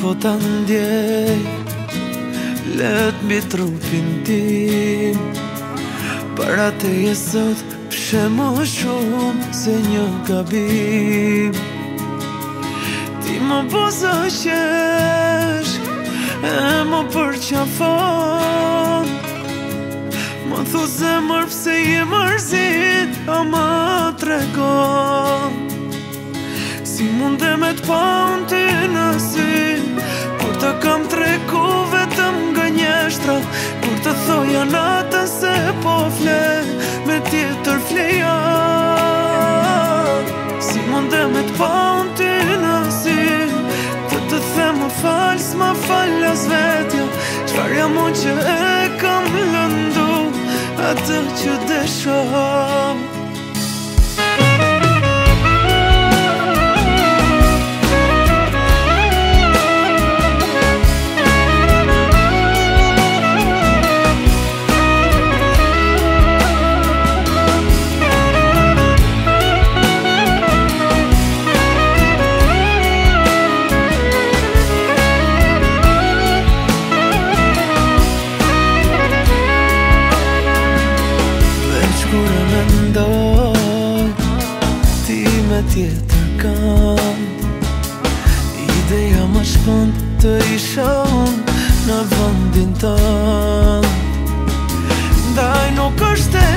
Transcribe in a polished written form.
po ta ndjej let mbi trupin tim. Para teje sot pshe më shumë se një gabim. Ti më bozo qesh e më përqafon. Më thu zemër pse je mërzit, a më tregon. Si munde me t'pa unë ty në sy, kur të kam treku vetëm nga njeshtra, kur të thoja natën se po fle me tjetër fleja. Si munde me t'pa unë ty në sy, të them më fal, s'ma fal as vetja, çfar jam unë që e kam lëndu atë që desha. Kur e mendoj, ti me tjetër kam, ideja më shpënd të isha unë në vendin tënd. Ndaj nuk është